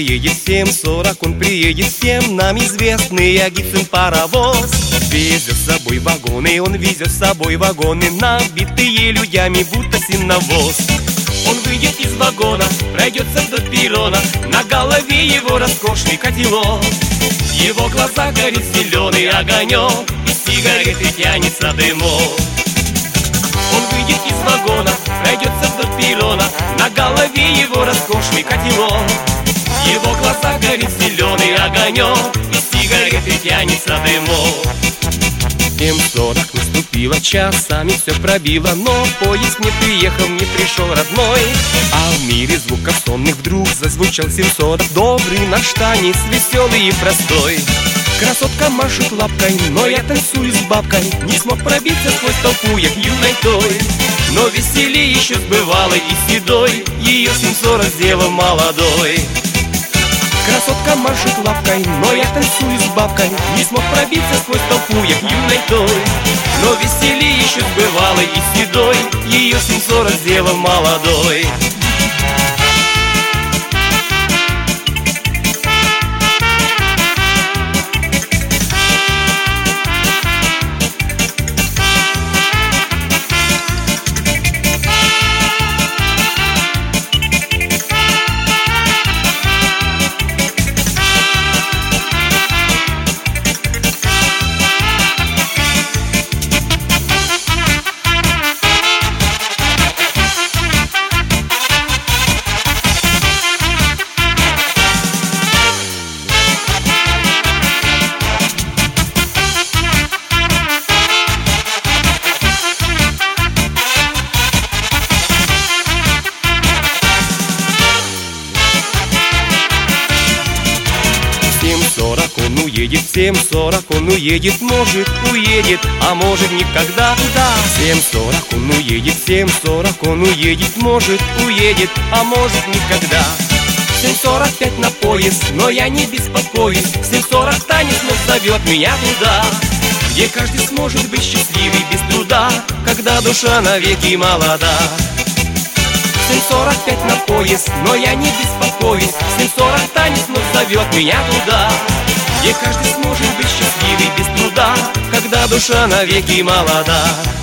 приедет, 7:40 он приедет, всем нам известный Агицын паровоз. Везет с собой вагоны, он везет с собой вагоны, набитые людьми, будто сеновоз. Он выйдет из вагона, пройдется до перрона, на голове его роскошный котелок. Его глаза горит зеленый огонек, из сигареты тянется дымок. Он выйдет из вагона, пройдется до перрона, на голове его роскошный котелок. Его глаза горит зеленый огонек, из сигареты тянется дымок. 7:40 наступило, часами все пробило, но поезд не приехал, не пришел родной. А в мире звуков сонных вдруг зазвучал 7:40. Добрый наш танец, веселый и простой. Красотка машет лапкой, но я танцую с бабкой, не смог пробиться сквозь толпу я к юной той. Но веселье еще с бывалой и седой, ее 7:40 сделал молодой. Красотка машет лапкой, но я танцую с бабкой, не смог пробиться сквозь толпу я к юной той. Но веселье еще с бывалой и седой, ее 7:40 сделал молодой. Он уедет, 7:40 он уедет, может уедет, а может никогда. Да, 7:40 он уедет, 7:40 он уедет, может уедет, а может никогда. 7:45 на поезд, но я не беспокоюсь, 7:40 танец вновь зовет меня туда, где каждый сможет быть счастливый без труда, когда душа навеки молода. 7:45 на поезд, но я не беспокоюсь, 7:40 танец вновь зовет меня туда, где каждый сможет быть счастливый без труда, когда душа навеки молода.